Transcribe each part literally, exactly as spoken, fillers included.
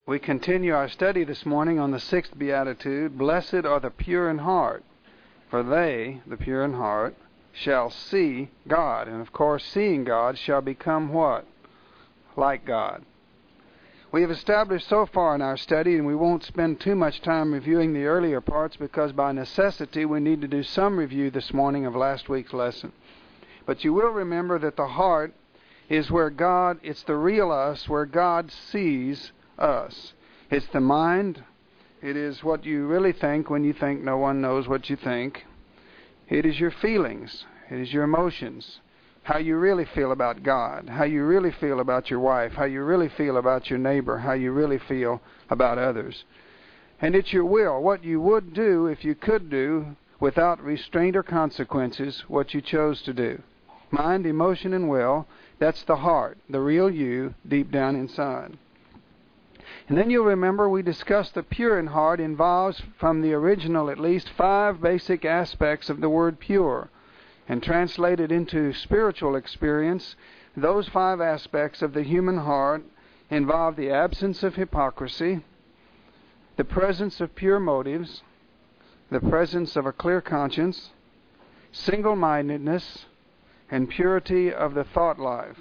We continue our study this morning on the sixth beatitude. Blessed are the pure in heart, for they, the pure in heart, shall see God. And of course, seeing God shall become what? Like God. We have established so far in our study, and we won't spend too much time reviewing the earlier parts because by necessity we need to do some review this morning of last week's lesson. But you will remember that the heart is where God, it's the real us, where God sees us. It's the mind. It is what you really think when you think no one knows what you think. It is your feelings. It is your emotions. How you really feel about God. How you really feel about your wife. How you really feel about your neighbor. How you really feel about others. And it's your will. What you would do if you could do without restraint or consequences, what you chose to do. Mind, emotion, and will. That's the heart. The real you deep down inside. And then you'll remember we discussed the pure in heart involves, from the original at least, five basic aspects of the word pure. And translated into spiritual experience, those five aspects of the human heart involve the absence of hypocrisy, the presence of pure motives, the presence of a clear conscience, single-mindedness, and purity of the thought life.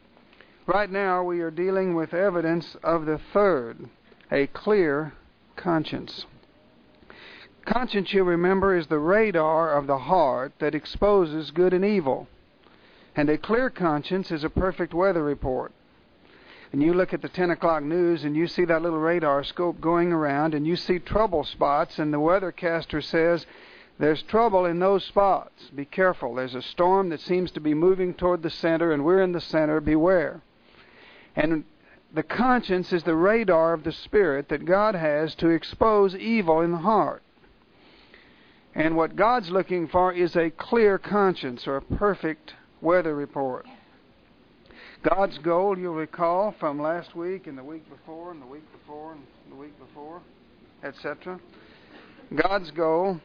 Right now we are dealing with evidence of the third, a clear conscience. Conscience, you remember, is the radar of the heart that exposes good and evil. And a clear conscience is a perfect weather report. And you look at the ten o'clock news and you see that little radar scope going around and you see trouble spots, and the weathercaster says, there's trouble in those spots. Be careful. There's a storm that seems to be moving toward the center, and we're in the center. Beware. And the conscience is the radar of the Spirit that God has to expose evil in the heart. And what God's looking for is a clear conscience, or a perfect weather report. God's goal, you'll recall from last week and the week before and the week before and the week before, et cetera. God's goal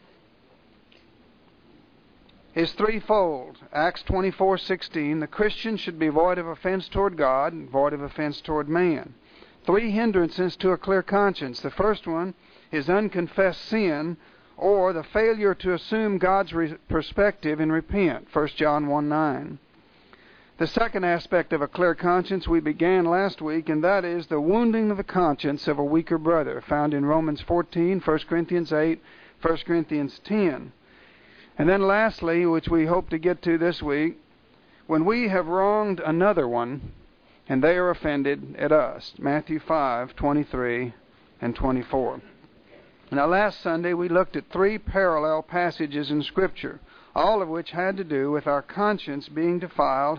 is threefold. Acts twenty-four sixteen, the Christian should be void of offense toward God and void of offense toward man. Three hindrances to a clear conscience. The first one is unconfessed sin, or the failure to assume God's re- perspective and repent. First John one nine. The second aspect of a clear conscience we began last week, and that is the wounding of the conscience of a weaker brother, found in Romans fourteen, First Corinthians eight, First Corinthians ten. And then lastly, which we hope to get to this week, when we have wronged another one, and they are offended at us. Matthew five twenty-three and twenty-four. Now last Sunday we looked at three parallel passages in Scripture, all of which had to do with our conscience being defiled,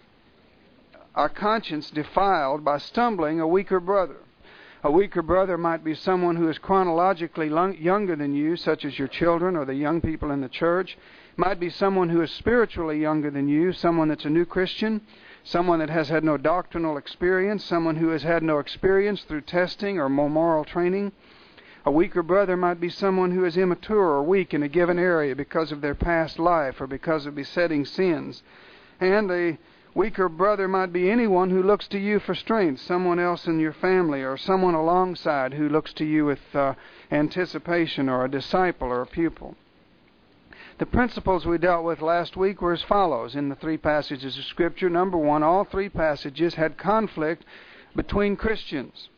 our conscience defiled by stumbling a weaker brother. A weaker brother might be someone who is chronologically long, younger than you, such as your children or the young people in the church. Might be someone who is spiritually younger than you, someone that's a new Christian, someone that has had no doctrinal experience, someone who has had no experience through testing or moral training. A weaker brother might be someone who is immature or weak in a given area because of their past life or because of besetting sins. And a weaker brother might be anyone who looks to you for strength, someone else in your family or someone alongside who looks to you with uh, anticipation, or a disciple or a pupil. The principles we dealt with last week were as follows in the three passages of Scripture. Number one, all three passages had conflict between Christians.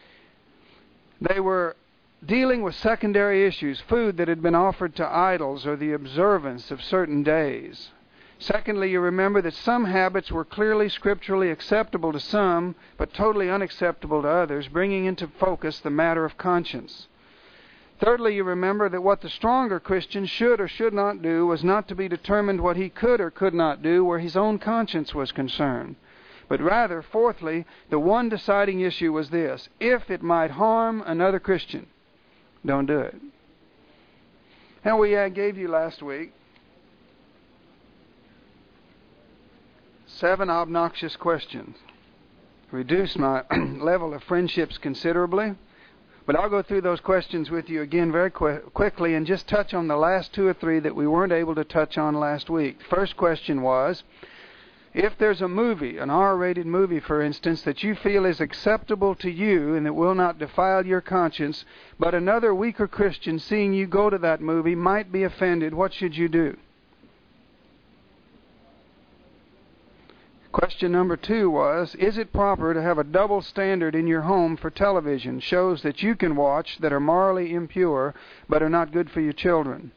They were dealing with secondary issues, food that had been offered to idols or the observance of certain days. Secondly, you remember that some habits were clearly scripturally acceptable to some, but totally unacceptable to others, bringing into focus the matter of conscience. Thirdly, you remember that what the stronger Christian should or should not do was not to be determined what he could or could not do where his own conscience was concerned. But rather, fourthly, the one deciding issue was this: if it might harm another Christian, don't do it. Now, we uh, gave you last week seven obnoxious questions. Reduced my level of friendships considerably, but I'll go through those questions with you again very qu- quickly and just touch on the last two or three that we weren't able to touch on last week. First question was, If there's a movie, an R-rated movie, for instance, that you feel is acceptable to you and that will not defile your conscience, but another weaker Christian seeing you go to that movie might be offended, what should you do? Question number two was, is it proper to have a double standard in your home for television, shows that you can watch that are morally impure but are not good for your children?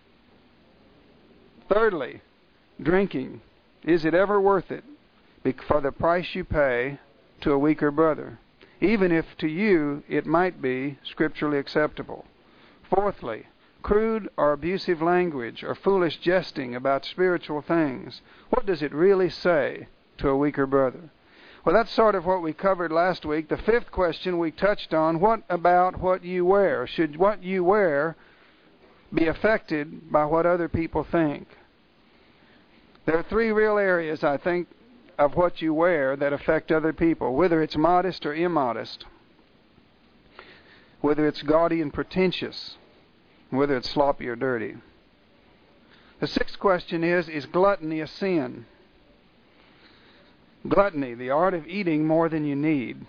Thirdly, drinking. Is it ever worth it for the price you pay to a weaker brother, even if to you it might be scripturally acceptable? Fourthly, crude or abusive language or foolish jesting about spiritual things. What does it really say to a weaker brother? Well, that's sort of what we covered last week. The fifth question we touched on, what about what you wear? Should what you wear be affected by what other people think? There are three real areas, I think, of what you wear that affect other people, whether it's modest or immodest, whether it's gaudy and pretentious, whether it's sloppy or dirty. The sixth question is, is gluttony a sin? Gluttony, the art of eating more than you need.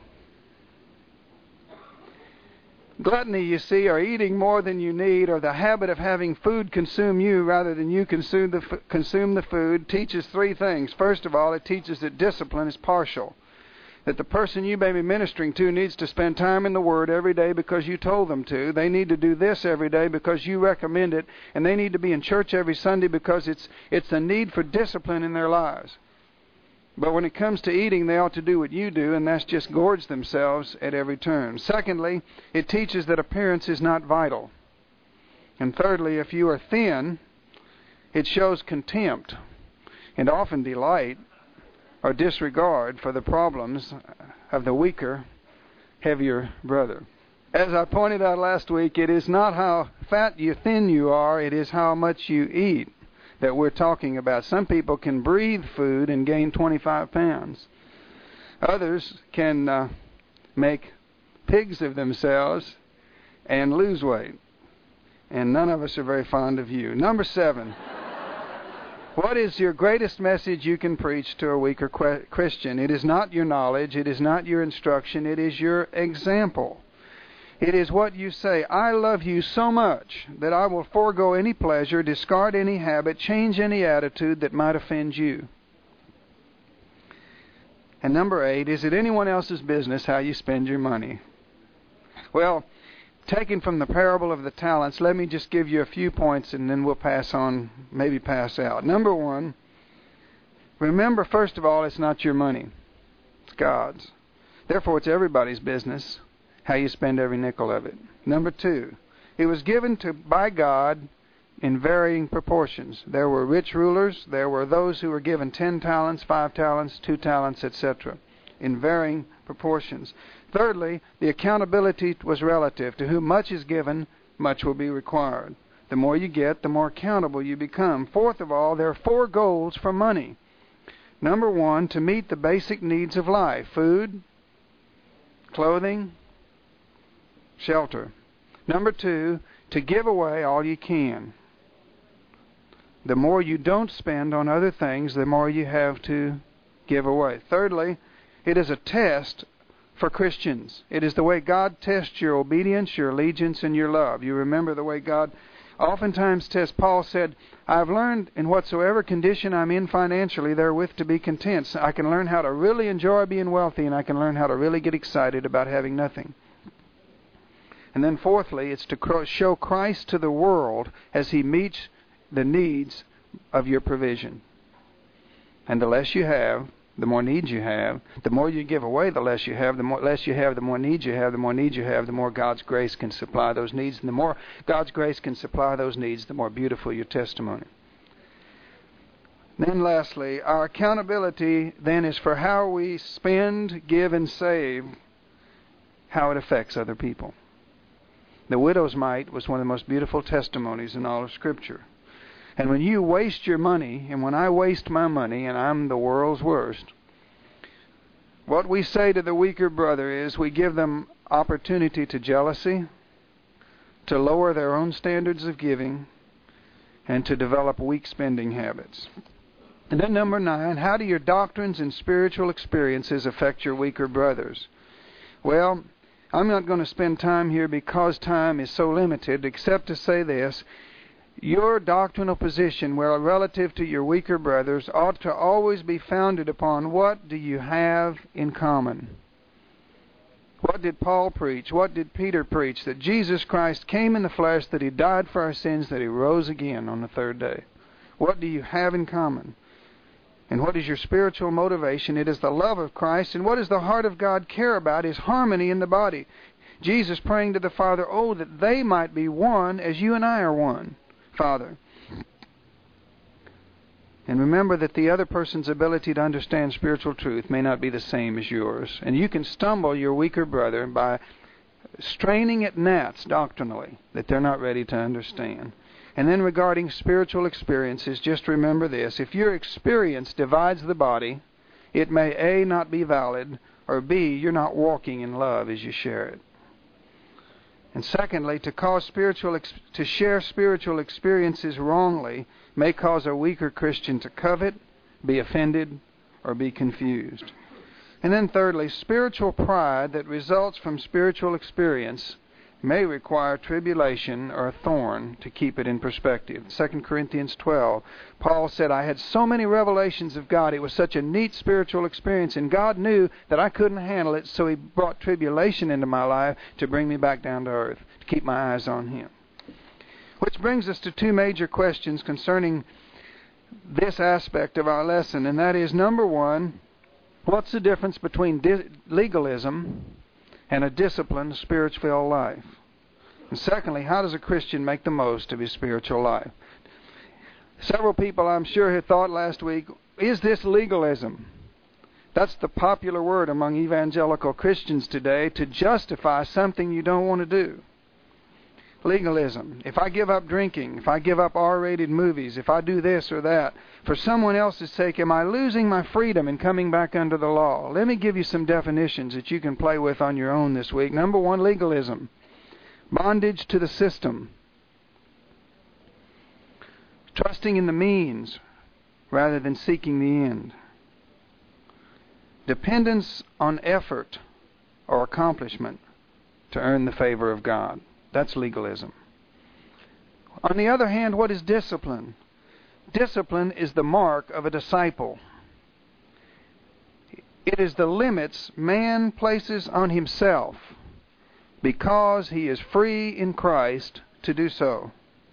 Gluttony, you see, or eating more than you need, or the habit of having food consume you rather than you consume the, f- consume the food, teaches three things. First of all, it teaches that discipline is partial. That the person you may be ministering to needs to spend time in the Word every day because you told them to. They need to do this every day because you recommend it. And they need to be in church every Sunday because it's it's a need for discipline in their lives. But when it comes to eating, they ought to do what you do, and that's just gorge themselves at every turn. Secondly, it teaches that appearance is not vital. And thirdly, if you are thin, it shows contempt and often delight or disregard for the problems of the weaker, heavier brother. As I pointed out last week, it is not how fat you thin you are, it is how much you eat that we're talking about. Some people can breathe food and gain twenty-five pounds. Others can uh, make pigs of themselves and lose weight. And none of us are very fond of you. Number seven. What is your greatest message you can preach to a weaker que- Christian? It is not your knowledge. It is not your instruction. It is your example. It is what you say, I love you so much that I will forego any pleasure, discard any habit, change any attitude that might offend you. And number eight, is it anyone else's business how you spend your money? Well, taken from the parable of the talents, let me just give you a few points and then we'll pass on, maybe pass out. Number one, remember, first of all, it's not your money. It's God's. Therefore, it's everybody's business how you spend every nickel of it. Number two, it was given to by God in varying proportions. There were rich rulers, there were those who were given ten talents, five talents, two talents, et cetera, in varying proportions. Thirdly, the accountability was relative. To whom much is given, much will be required. The more you get, the more accountable you become. Fourth of all, there are four goals for money. Number one, to meet the basic needs of life: food, clothing, shelter. Number two, to give away all you can. The more you don't spend on other things, the more you have to give away. Thirdly, it is a test for Christians. It is the way God tests your obedience, your allegiance, and your love. You remember the way God oftentimes tests. Paul said, I've learned in whatsoever condition I'm in financially therewith to be content. So I can learn how to really enjoy being wealthy, and I can learn how to really get excited about having nothing. And then fourthly, it's to show Christ to the world as He meets the needs of your provision. And the less you have, the more needs you have. The more you give away, the less you have. The more less you have, the more needs you have. The more needs you have, the more God's grace can supply those needs. And the more God's grace can supply those needs, the more beautiful your testimony. Then lastly, our accountability then is for how we spend, give, and save, how it affects other people. The widow's mite was one of the most beautiful testimonies in all of Scripture. And when you waste your money, and when I waste my money, and I'm the world's worst, what we say to the weaker brother is we give them opportunity to jealousy, to lower their own standards of giving, and to develop weak spending habits. And then number nine, how do your doctrines and spiritual experiences affect your weaker brothers? Well, I'm not going to spend time here because time is so limited, except to say this. Your doctrinal position, well, relative to your weaker brothers, ought to always be founded upon what do you have in common. What did Paul preach? What did Peter preach? That Jesus Christ came in the flesh, that He died for our sins, that He rose again on the third day. What do you have in common? And what is your spiritual motivation? It is the love of Christ. And what does the heart of God care about? Is harmony in the body. Jesus praying to the Father, oh, that they might be one as you and I are one, Father. And remember that the other person's ability to understand spiritual truth may not be the same as yours. And you can stumble your weaker brother by straining at gnats doctrinally that they're not ready to understand. And then regarding spiritual experiences, just remember this. If your experience divides the body, it may A, not be valid, or B, you're not walking in love as you share it. And secondly, to cause spiritual ex- to share spiritual experiences wrongly may cause a weaker Christian to covet, be offended, or be confused. And then thirdly, spiritual pride that results from spiritual experience may require tribulation or a thorn to keep it in perspective. Second Corinthians twelve, Paul said, I had so many revelations of God. It was such a neat spiritual experience, and God knew that I couldn't handle it, so He brought tribulation into my life to bring me back down to earth, to keep my eyes on Him. Which brings us to two major questions concerning this aspect of our lesson, and that is, number one, what's the difference between di- legalism and a disciplined, spirit-filled life? And secondly, how does a Christian make the most of his spiritual life? Several people, I'm sure, had thought last week, is this legalism? That's the popular word among evangelical Christians today, to justify something you don't want to do. Legalism. If I give up drinking, if I give up R-rated movies, if I do this or that, for someone else's sake, am I losing my freedom in coming back under the law? Let me give you some definitions that you can play with on your own this week. Number one, legalism. Bondage to the system. Trusting in the means rather than seeking the end. Dependence on effort or accomplishment to earn the favor of God. That's legalism. On the other hand, what is discipline? Discipline is the mark of a disciple. It is the limits man places on himself because he is free in Christ to do so.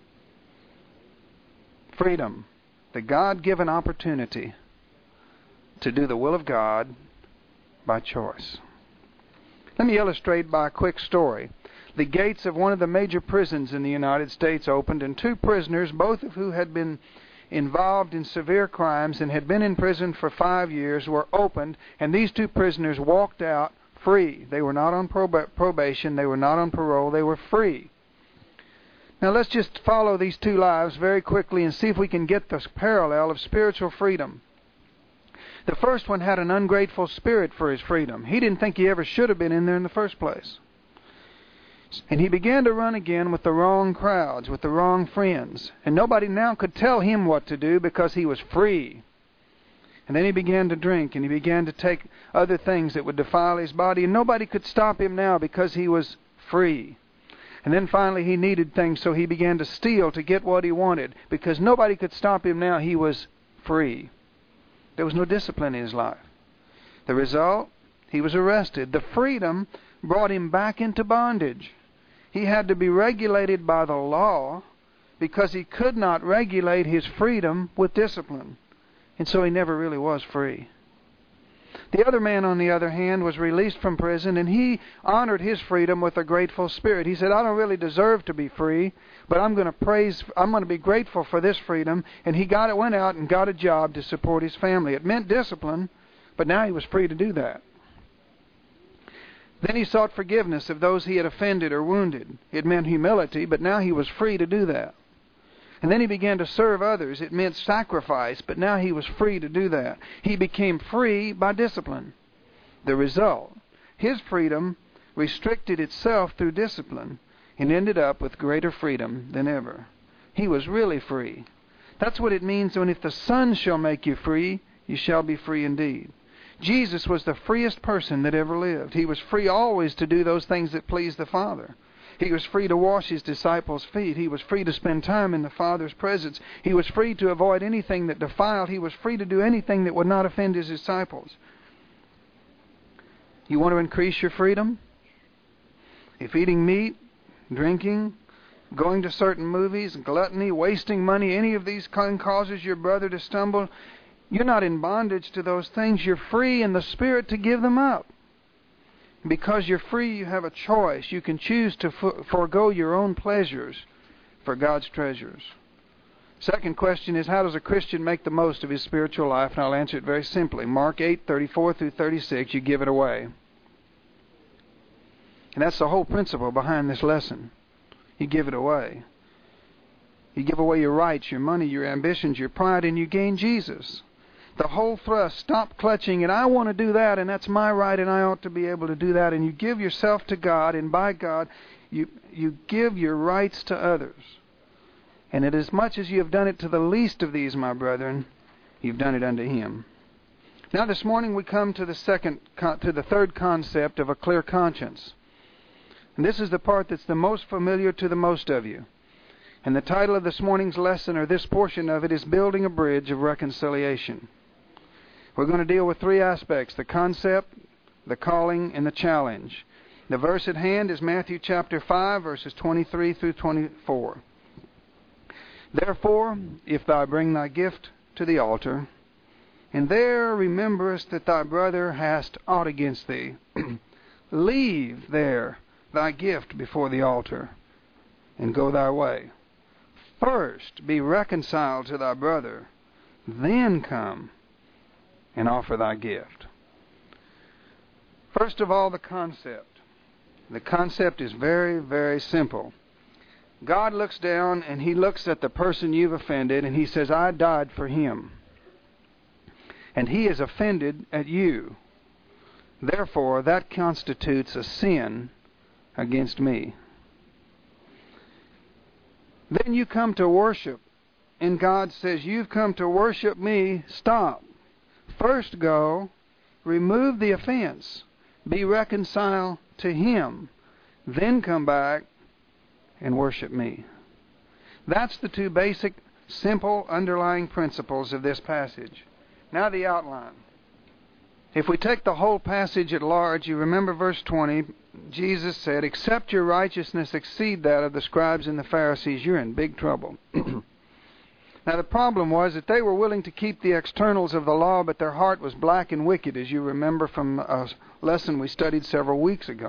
Freedom, the God-given opportunity to do the will of God by choice. Let me illustrate by a quick story. The gates of one of the major prisons in the United States opened, and two prisoners, both of who had been involved in severe crimes and had been in prison for five years, were opened, and these two prisoners walked out free. They were not on prob- probation, they were not on parole, they were free. Now let's just follow these two lives very quickly and see if we can get this parallel of spiritual freedom. The first one had an ungrateful spirit for his freedom. He didn't think he ever should have been in there in the first place. And he began to run again with the wrong crowds, with the wrong friends. And nobody now could tell him what to do because he was free. And then he began to drink, and he began to take other things that would defile his body. And nobody could stop him now because he was free. And then finally he needed things, so he began to steal to get what he wanted. Because nobody could stop him now, he was free. There was no discipline in his life. The result, he was arrested. The freedom brought him back into bondage. He had to be regulated by the law because he could not regulate his freedom with discipline. And so he never really was free. The other man, on the other hand, was released from prison, and he honored his freedom with a grateful spirit. He said, I don't really deserve to be free, but I'm going to praise, I'm going to be grateful for this freedom. And he got it, went out and got a job to support his family. It meant discipline, but now he was free to do that. Then he sought forgiveness of those he had offended or wounded. It meant humility, but now he was free to do that. And then he began to serve others. It meant sacrifice, but now he was free to do that. He became free by discipline. The result, his freedom restricted itself through discipline and ended up with greater freedom than ever. He was really free. That's what it means when if the Son shall make you free, you shall be free indeed. Jesus was the freest person that ever lived. He was free always to do those things that pleased the Father. He was free to wash His disciples' feet. He was free to spend time in the Father's presence. He was free to avoid anything that defiled. He was free to do anything that would not offend His disciples. You want to increase your freedom? If eating meat, drinking, going to certain movies, gluttony, wasting money, any of these causes your brother to stumble, you're not in bondage to those things. You're free in the Spirit to give them up. Because you're free, you have a choice. You can choose to forego your own pleasures for God's treasures. Second question is, how does a Christian make the most of his spiritual life? And I'll answer it very simply. Mark eight, thirty-four through thirty-six, you give it away. And that's the whole principle behind this lesson. You give it away. You give away your rights, your money, your ambitions, your pride, and you gain Jesus. The whole thrust, stop clutching it. I want to do that, and that's my right, and I ought to be able to do that. And you give yourself to God, and by God, you, you give your rights to others. And it as much as you have done it to the least of these, my brethren, you've done it unto Him. Now this morning we come to the second, to the third concept of a clear conscience. And this is the part that's the most familiar to the most of you. And the title of this morning's lesson, or this portion of it, is Building a Bridge of Reconciliation. We're going to deal with three aspects: the concept, the calling, and the challenge. The verse at hand is Matthew chapter five, verses twenty-three through twenty-four. Therefore, if thou bring thy gift to the altar, and there rememberest that thy brother hast aught against thee, leave there thy gift before the altar, and go thy way. First be reconciled to thy brother, then come and offer thy gift. First of all, the concept. The concept is very, very simple. God looks down and He looks at the person you've offended and He says, I died for him. And he is offended at you. Therefore, that constitutes a sin against me. Then you come to worship, and God says, you've come to worship me. Stop. First go, remove the offense, be reconciled to Him, then come back and worship me. That's the two basic, simple, underlying principles of this passage. Now the outline. If we take the whole passage at large, you remember verse twenty, Jesus said, except your righteousness exceed that of the scribes and the Pharisees, you're in big trouble. Now the problem was that they were willing to keep the externals of the law, but their heart was black and wicked, as you remember from a lesson we studied several weeks ago.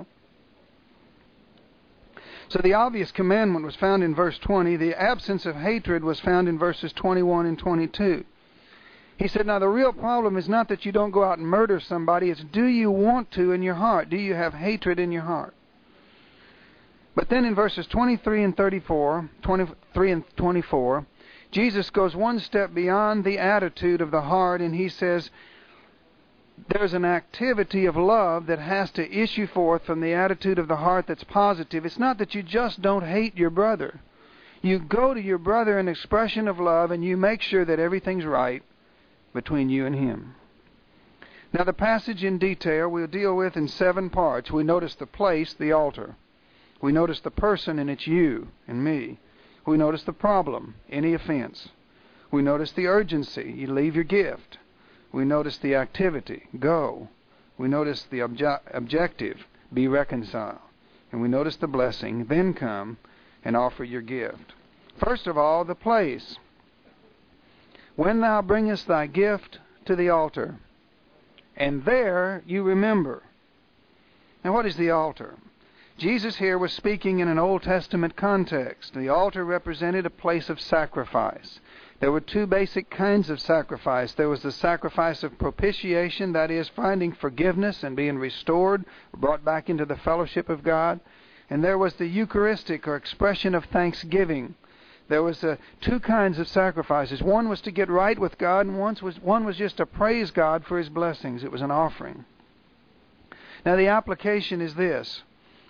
So the obvious commandment was found in verse twenty. The absence of hatred was found in verses twenty-one and twenty-two. He said, now the real problem is not that you don't go out and murder somebody, it's do you want to in your heart? Do you have hatred in your heart? But then in verses twenty-three and thirty-four, twenty-three and twenty-four, Jesus goes one step beyond the attitude of the heart, and He says there's an activity of love that has to issue forth from the attitude of the heart that's positive. It's not that you just don't hate your brother. You go to your brother in expression of love, and you make sure that everything's right between you and him. Now the passage in detail we'll deal with in seven parts. We notice the place, the altar. We notice the person, and it's you and me. We notice the problem, any offense. We notice the urgency, you leave your gift. We notice the activity, go. We notice the obje- objective, be reconciled. And we notice the blessing, then come and offer your gift. First of all, the place. When thou bringest thy gift to the altar, and there you remember. Now what is the altar? Jesus here was speaking in an Old Testament context. The altar represented a place of sacrifice. There were two basic kinds of sacrifice. There was the sacrifice of propitiation, that is, finding forgiveness and being restored, brought back into the fellowship of God. And there was the Eucharistic, or expression of thanksgiving. There was uh, two kinds of sacrifices. One was to get right with God, and one was, one was just to praise God for His blessings. It was an offering. Now the application is this.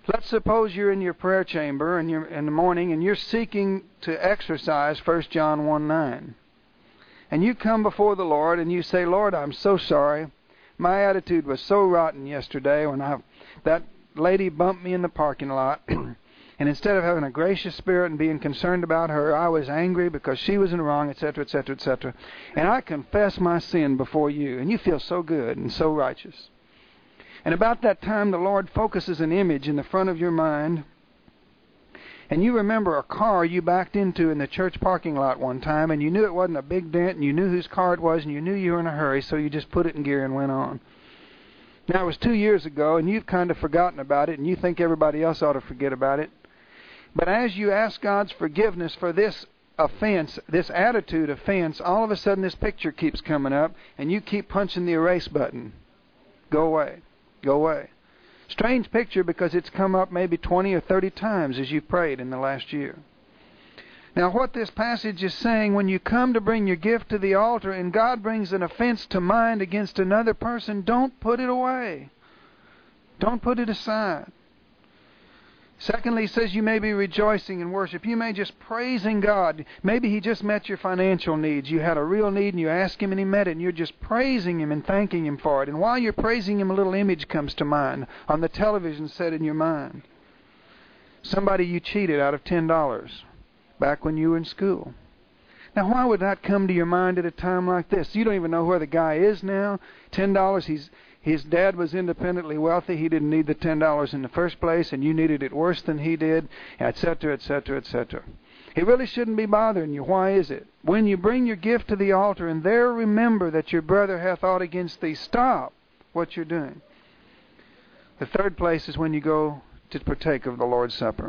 Let's suppose you're in your prayer chamber and you're in the morning and you're seeking to exercise First John one nine. And you come before the Lord and you say, Lord, I'm so sorry. My attitude was so rotten yesterday when I that lady bumped me in the parking lot. And instead of having a gracious spirit and being concerned about her, I was angry because she was in the wrong, et cetera, et cetera, et cetera. And I confess my sin before you. And you feel so good and so righteous. And about that time, the Lord focuses an image in the front of your mind. And you remember a car you backed into in the church parking lot one time, and you knew it wasn't a big dent, and you knew whose car it was, and you knew you were in a hurry, so you just put it in gear and went on. Now, it was two years ago, and you've kind of forgotten about it, and you think everybody else ought to forget about it. But as you ask God's forgiveness for this offense, this attitude offense, all of a sudden this picture keeps coming up, and you keep punching the erase button. Go away. Go away. Strange picture because it's come up maybe twenty or thirty times as you've prayed in the last year. Now what this passage is saying, when you come to bring your gift to the altar and God brings an offense to mind against another person, don't put it away. Don't put it aside. Secondly, he says you may be rejoicing in worship. You may just praising God. Maybe He just met your financial needs. You had a real need and you asked Him and He met it. And you're just praising Him and thanking Him for it. And while you're praising Him, a little image comes to mind on the television set in your mind. Somebody you cheated out of ten dollars back when you were in school. Now, why would that come to your mind at a time like this? You don't even know where the guy is now. ten dollars, he's... His dad was independently wealthy. He didn't need the ten dollars in the first place, and you needed it worse than he did, et cetera, et cetera, et cetera. He really shouldn't be bothering you. Why is it? When you bring your gift to the altar and there remember that your brother hath aught against thee, stop what you're doing. The third place is when you go to partake of the Lord's Supper.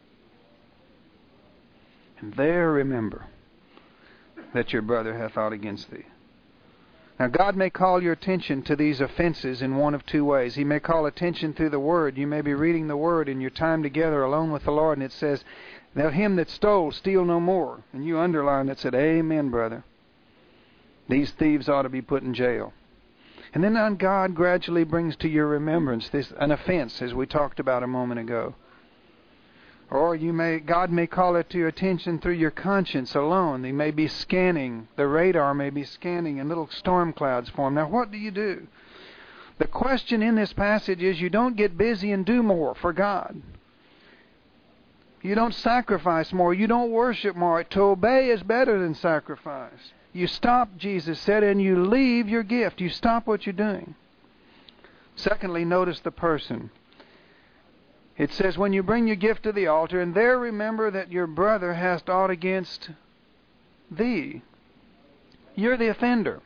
And there remember that your brother hath aught against thee. Now, God may call your attention to these offenses in one of two ways. He may call attention through the Word. You may be reading the Word in your time together alone with the Lord, and it says, "Let him that stole steal no more." And you underline that, said, "Amen, brother. These thieves ought to be put in jail." And then God gradually brings to your remembrance this an offense, as we talked about a moment ago. Or you may, God may call it to your attention through your conscience alone. He may be scanning, the radar may be scanning, and little storm clouds form. Now, what do you do? The question in this passage is you don't get busy and do more for God. You don't sacrifice more. You don't worship more. To obey is better than sacrifice. You stop, Jesus said, and you leave your gift. You stop what you're doing. Secondly, notice the person. It says, when you bring your gift to the altar, and there remember that your brother hast aught against thee. You're the offender.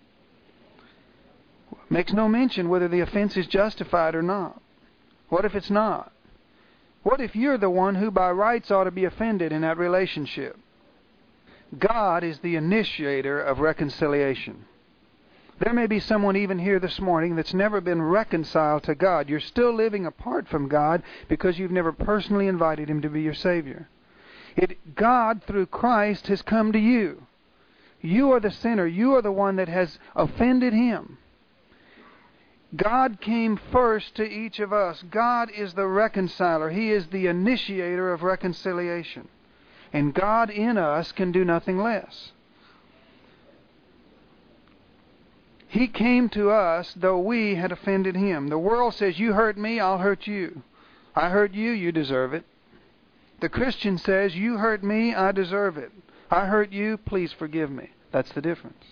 Makes no mention whether the offense is justified or not. What if it's not? What if you're the one who by rights ought to be offended in that relationship? God is the initiator of reconciliation. There may be someone even here this morning that's never been reconciled to God. You're still living apart from God because you've never personally invited Him to be your Savior. It, God, through Christ, has come to you. You are the sinner. You are the one that has offended Him. God came first to each of us. God is the reconciler. He is the initiator of reconciliation. And God in us can do nothing less. He came to us though we had offended Him. The world says, you hurt me, I'll hurt you. I hurt you, you deserve it. The Christian says, you hurt me, I deserve it. I hurt you, please forgive me. That's the difference.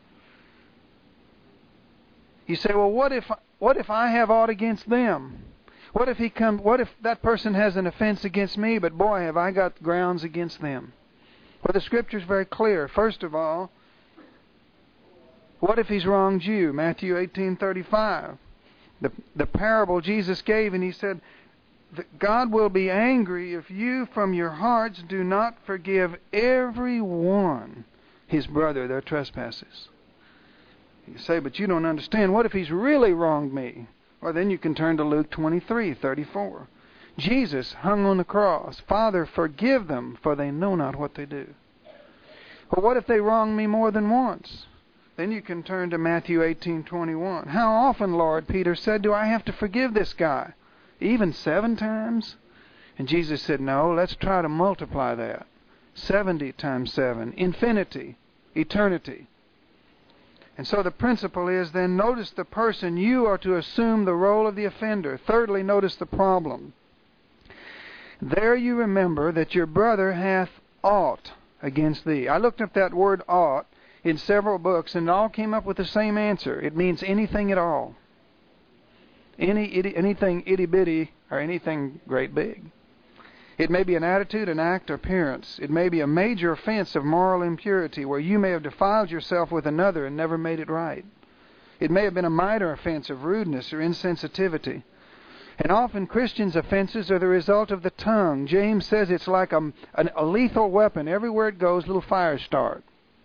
You say, well, what if what if I have aught against them? What if he come? What if that person has an offense against me, but boy, have I got grounds against them? Well, the Scripture is very clear. First of all, what if he's wronged you? Matthew eighteen thirty-five. The, the parable Jesus gave, and He said, that God will be angry if you from your hearts do not forgive every one his brother their trespasses. You say, but you don't understand. What if he's really wronged me? Well, then you can turn to Luke twenty-three thirty-four. Jesus hung on the cross. Father, forgive them, for they know not what they do. Well, what if they wrong me more than once? Then you can turn to Matthew eighteen twenty-one. How often, Lord, Peter said, do I have to forgive this guy? Even seven times? And Jesus said, no, let's try to multiply that. seventy times seven. Infinity. Eternity. And so the principle is then, notice the person. You are to assume the role of the offender. Thirdly, notice the problem. There you remember that your brother hath aught against thee. I looked up that word aught in several books, and all came up with the same answer. It means anything at all. Any itty, anything itty-bitty or anything great big. It may be an attitude, an act, or appearance. It may be a major offense of moral impurity where you may have defiled yourself with another and never made it right. It may have been a minor offense of rudeness or insensitivity. And often Christians' offenses are the result of the tongue. James says it's like a, a, a lethal weapon. Everywhere it goes, little fires start.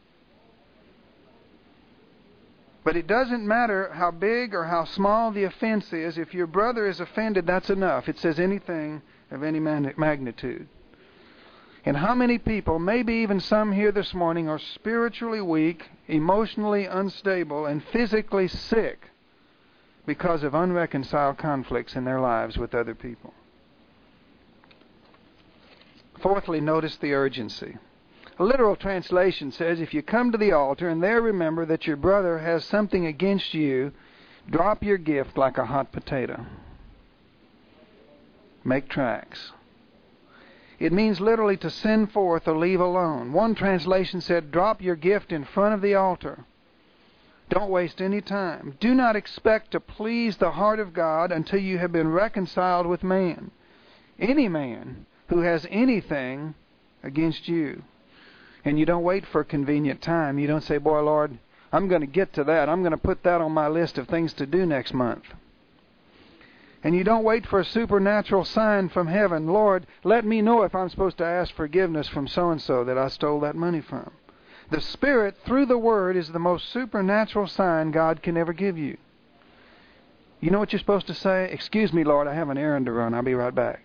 But it doesn't matter how big or how small the offense is. If your brother is offended, that's enough. It says anything of any magnitude. And how many people, maybe even some here this morning, are spiritually weak, emotionally unstable, and physically sick because of unreconciled conflicts in their lives with other people? Fourthly, notice the urgency. A literal translation says, if you come to the altar and there remember that your brother has something against you, drop your gift like a hot potato. Make tracks. It means literally to send forth or leave alone. One translation said, drop your gift in front of the altar. Don't waste any time. Do not expect to please the heart of God until you have been reconciled with man. Any man who has anything against you. And you don't wait for a convenient time. You don't say, boy, Lord, I'm going to get to that. I'm going to put that on my list of things to do next month. And you don't wait for a supernatural sign from heaven. Lord, let me know if I'm supposed to ask forgiveness from so-and-so that I stole that money from. The Spirit, through the Word, is the most supernatural sign God can ever give you. You know what you're supposed to say? Excuse me, Lord, I have an errand to run. I'll be right back.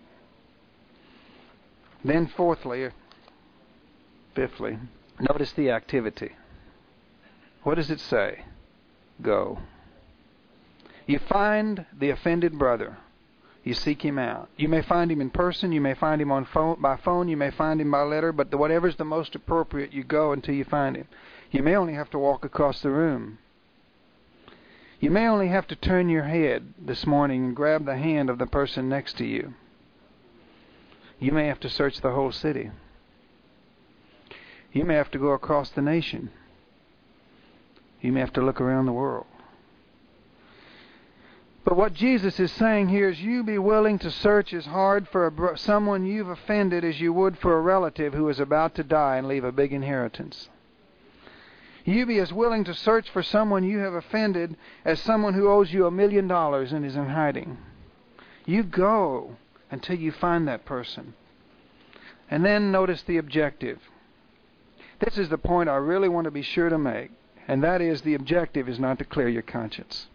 Then fourthly, fifthly, notice the activity. What does it say? Go. You find the offended brother. You seek him out. You may find him in person. You may find him on phone, by phone. You may find him by letter. But the, whatever's the most appropriate, you go until you find him. You may only have to walk across the room. You may only have to turn your head this morning and grab the hand of the person next to you. You may have to search the whole city. You may have to go across the nation. You may have to look around the world. But what Jesus is saying here is you be willing to search as hard for a bro- someone you've offended as you would for a relative who is about to die and leave a big inheritance. You be as willing to search for someone you have offended as someone who owes you a million dollars and is in hiding. You go until you find that person. And then notice the objective. This is the point I really want to be sure to make, and that is the objective is not to clear your conscience.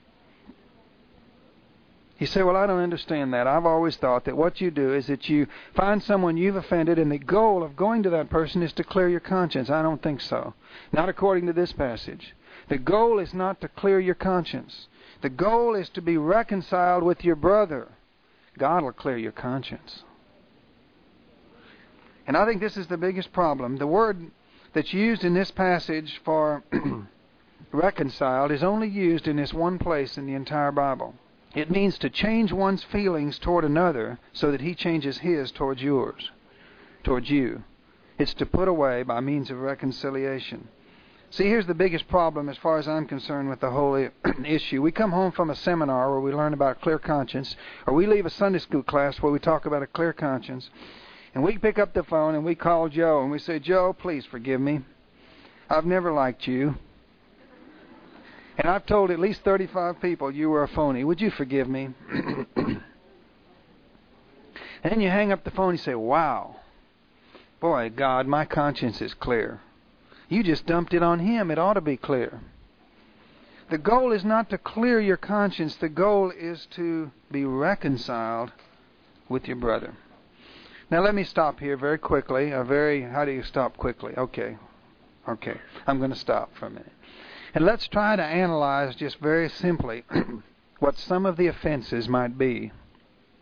You say, well, I don't understand that. I've always thought that what you do is that you find someone you've offended, and the goal of going to that person is to clear your conscience. I don't think so. Not according to this passage. The goal is not to clear your conscience. The goal is to be reconciled with your brother. God will clear your conscience. And I think this is the biggest problem. The word that's used in this passage for reconciled is only used in this one place in the entire Bible. It means to change one's feelings toward another so that he changes his towards yours, towards you. It's to put away by means of reconciliation. See, here's the biggest problem as far as I'm concerned with the whole issue. We come home from a seminar where we learn about a clear conscience, or we leave a Sunday school class where we talk about a clear conscience, and we pick up the phone and we call Joe and we say, Joe, please forgive me. I've never liked you. And I've told at least thirty-five people you were a phony. Would you forgive me? And then you hang up the phone and you say, wow, boy, God, my conscience is clear. You just dumped it on him. It ought to be clear. The goal is not to clear your conscience. The goal is to be reconciled with your brother. Now let me stop here very quickly. A very, how do you stop quickly? Okay. Okay. I'm going to stop for a minute. And let's try to analyze just very simply what some of the offenses might be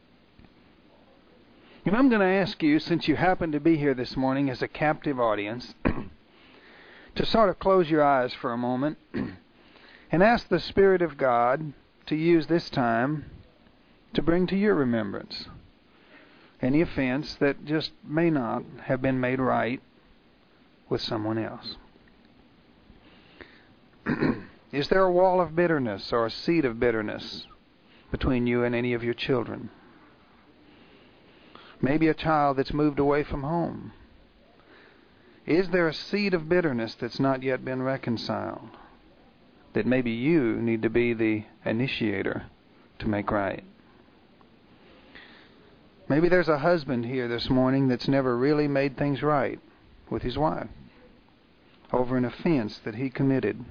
And I'm going to ask you, since you happen to be here this morning as a captive audience, to sort of close your eyes for a moment and ask the Spirit of God to use this time to bring to your remembrance any offense that just may not have been made right with someone else. Is there a wall of bitterness or a seed of bitterness between you and any of your children? Maybe a child that's moved away from home. Is there a seed of bitterness that's not yet been reconciled, that maybe you need to be the initiator to make right? Maybe there's a husband here this morning that's never really made things right with his wife over an offense that he committed.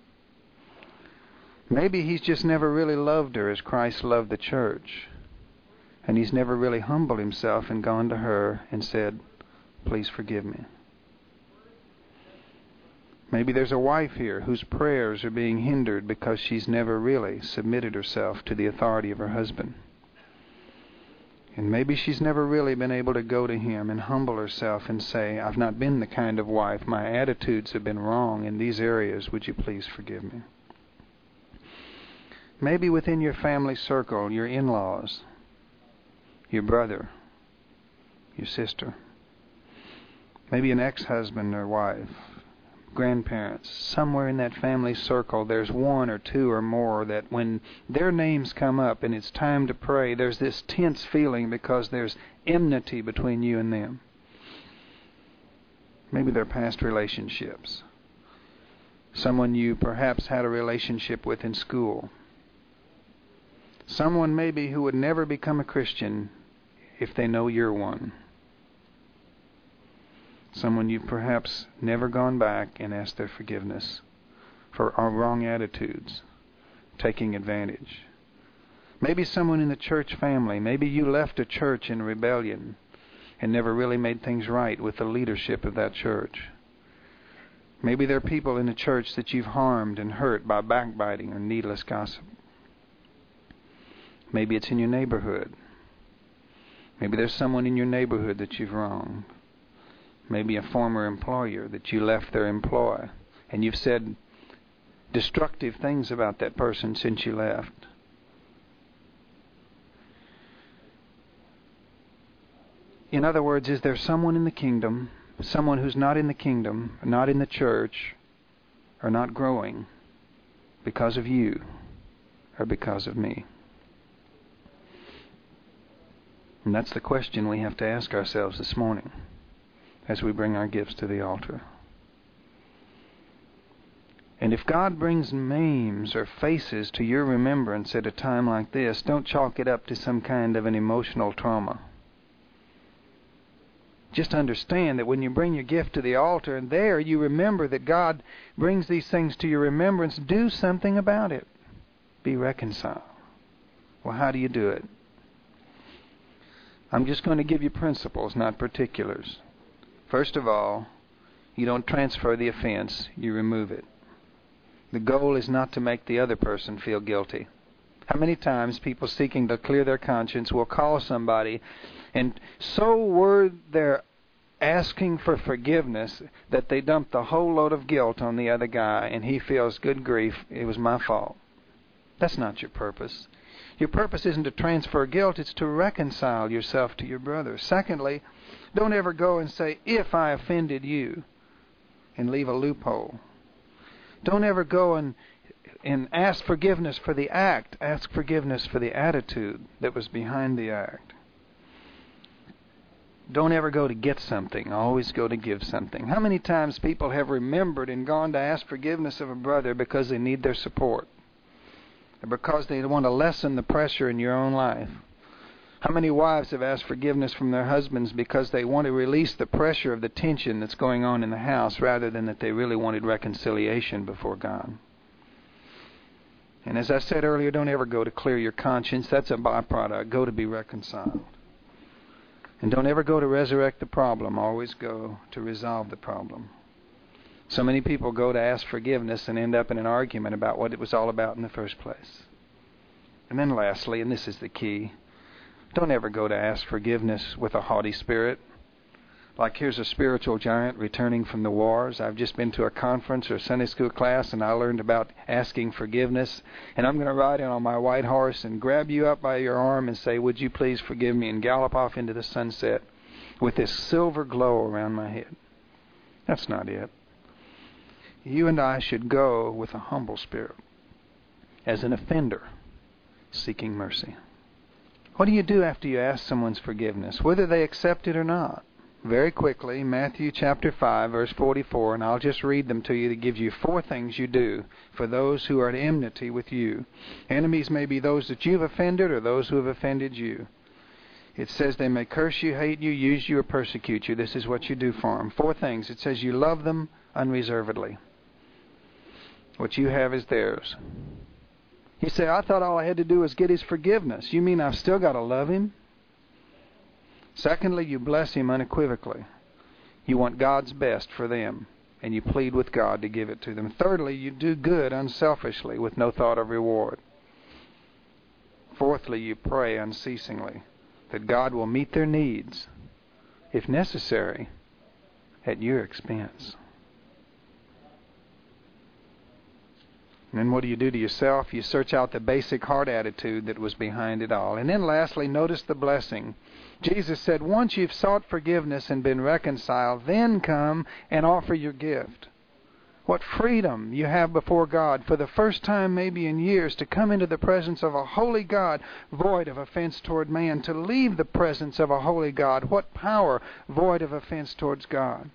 Maybe he's just never really loved her as Christ loved the church, and he's never really humbled himself and gone to her and said, "Please forgive me." Maybe there's a wife here whose prayers are being hindered because she's never really submitted herself to the authority of her husband. And maybe she's never really been able to go to him and humble herself and say, "I've not been the kind of wife. My attitudes have been wrong in these areas. Would you please forgive me?" Maybe within your family circle, your in-laws, your brother, your sister, maybe an ex-husband or wife, grandparents, somewhere in that family circle there's one or two or more that when their names come up and it's time to pray, there's this tense feeling because there's enmity between you and them. Maybe they're past relationships. Someone you perhaps had a relationship with in school. Someone maybe who would never become a Christian if they know you're one. Someone you've perhaps never gone back and asked their forgiveness for our wrong attitudes, taking advantage. Maybe someone in the church family. Maybe you left a church in rebellion and never really made things right with the leadership of that church. Maybe there are people in the church that you've harmed and hurt by backbiting or needless gossip. Maybe it's in your neighborhood. Maybe there's someone in your neighborhood that you've wronged. Maybe a former employer that you left their employ and you've said destructive things about that person since you left. In other words, is there someone in the kingdom, someone who's not in the kingdom, not in the church, or not growing because of you or because of me? And that's the question we have to ask ourselves this morning as we bring our gifts to the altar. And if God brings names or faces to your remembrance at a time like this, don't chalk it up to some kind of an emotional trauma. Just understand that when you bring your gift to the altar and there you remember that God brings these things to your remembrance, do something about it. Be reconciled. Well, how do you do it? I'm just going to give you principles, not particulars. First of all, you don't transfer the offense, you remove it. The goal is not to make the other person feel guilty. How many times people seeking to clear their conscience will call somebody and so were they're asking for forgiveness that they dump the whole load of guilt on the other guy and he feels, good grief, it was my fault. That's not your purpose. Your purpose isn't to transfer guilt, it's to reconcile yourself to your brother. Secondly, don't ever go and say, if I offended you, and leave a loophole. Don't ever go and and ask forgiveness for the act. Ask forgiveness for the attitude that was behind the act. Don't ever go to get something. Always go to give something. How many times people have remembered and gone to ask forgiveness of a brother because they need their support? Or because they want to lessen the pressure in your own life? How many wives have asked forgiveness from their husbands because they want to release the pressure of the tension that's going on in the house rather than that they really wanted reconciliation before God? And as I said earlier, don't ever go to clear your conscience. That's a byproduct. Go to be reconciled. And don't ever go to resurrect the problem. Always go to resolve the problem. So many people go to ask forgiveness and end up in an argument about what it was all about in the first place. And then lastly, and this is the key, Don't ever go to ask forgiveness with a haughty spirit. Like, here's a spiritual giant returning from the wars. I've just been to a conference or Sunday school class, and I learned about asking forgiveness. And I'm going to ride in on my white horse and grab you up by your arm and say, would you please forgive me, and gallop off into the sunset with this silver glow around my head. That's not it. You and I should go with a humble spirit, as an offender seeking mercy. What do you do after you ask someone's forgiveness, whether they accept it or not? Very quickly, Matthew chapter five, verse forty-four, and I'll just read them to you to give you four things you do for those who are at enmity with you. Enemies may be those that you've offended or those who have offended you. It says they may curse you, hate you, use you, or persecute you. This is what you do for them. Four things. It says you love them unreservedly. What you have is theirs. You say, I thought all I had to do was get his forgiveness. You mean I've still got to love him? Secondly, you bless him unequivocally. You want God's best for them, and you plead with God to give it to them. Thirdly, you do good unselfishly with no thought of reward. Fourthly, you pray unceasingly that God will meet their needs, if necessary, at your expense. And then what do you do to yourself? You search out the basic heart attitude that was behind it all. And then lastly, notice the blessing. Jesus said, once you've sought forgiveness and been reconciled, then come and offer your gift. What freedom you have before God for the first time maybe in years to come into the presence of a holy God void of offense toward man, to leave the presence of a holy God. What power void of offense towards God.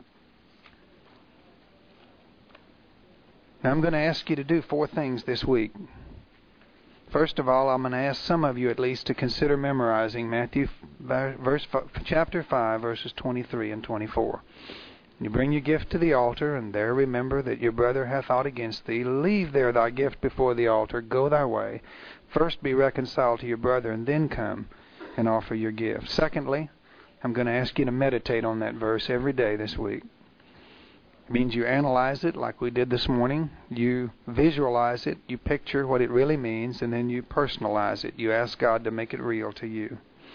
Now I'm going to ask you to do four things this week. First of all, I'm going to ask some of you at least to consider memorizing Matthew verse, chapter five, verses twenty-three and twenty-four. You bring your gift to the altar, and there remember that your brother hath aught against thee. Leave there thy gift before the altar. Go thy way. First be reconciled to your brother, and then come and offer your gift. Secondly, I'm going to ask you to meditate on that verse every day this week. It means you analyze it like we did this morning. You visualize it. You picture what it really means, and then you personalize it. You ask God to make it real to you.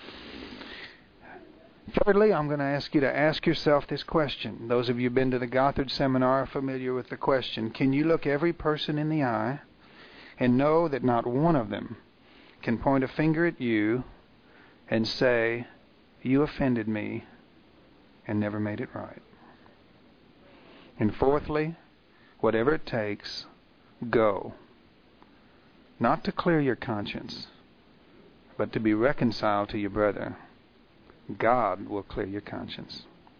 Thirdly, I'm going to ask you to ask yourself this question. Those of you who've been to the Gothard Seminar are familiar with the question. Can you look every person in the eye and know that not one of them can point a finger at you and say, you offended me and never made it right? And fourthly, whatever it takes, go. Not to clear your conscience, but to be reconciled to your brother. God will clear your conscience.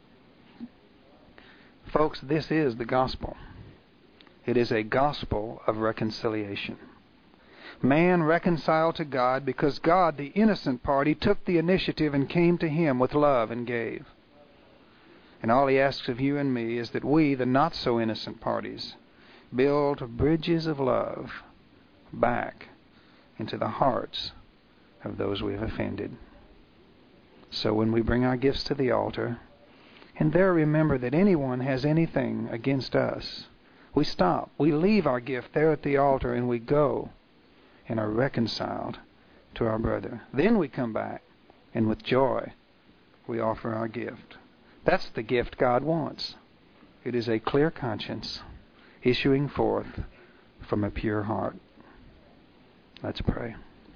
Folks, this is the gospel. It is a gospel of reconciliation. Man reconciled to God because God, the innocent party, took the initiative and came to him with love and gave. And all he asks of you and me is that we, the not-so-innocent parties, build bridges of love back into the hearts of those we have offended. So when we bring our gifts to the altar, and there remember that anyone has anything against us, we stop. We leave our gift there at the altar, and we go and are reconciled to our brother. Then we come back, and with joy, we offer our gift. That's the gift God wants. It is a clear conscience issuing forth from a pure heart. Let's pray.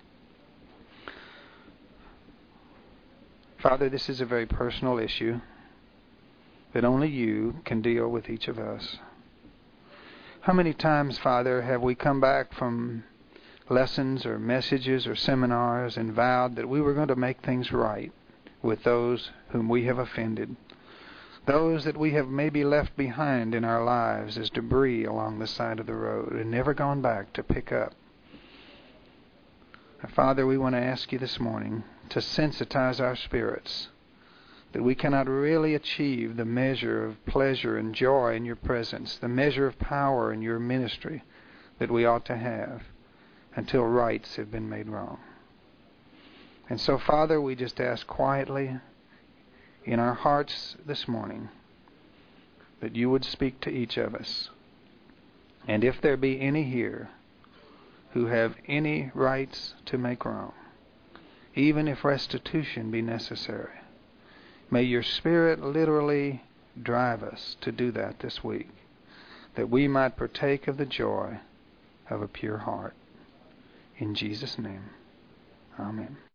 Father, this is a very personal issue that only you can deal with each of us. How many times, Father, have we come back from lessons or messages or seminars and vowed that we were going to make things right with those whom we have offended, those that we have maybe left behind in our lives as debris along the side of the road and never gone back to pick up? Father, we want to ask you this morning to sensitize our spirits that we cannot really achieve the measure of pleasure and joy in your presence, the measure of power in your ministry that we ought to have until rights have been made wrong. And so, Father, we just ask quietly in our hearts this morning that you would speak to each of us. And if there be any here who have any rights to make wrong, even if restitution be necessary. May your Spirit literally drive us to do that this week, that we might partake of the joy of a pure heart. In Jesus' name, amen.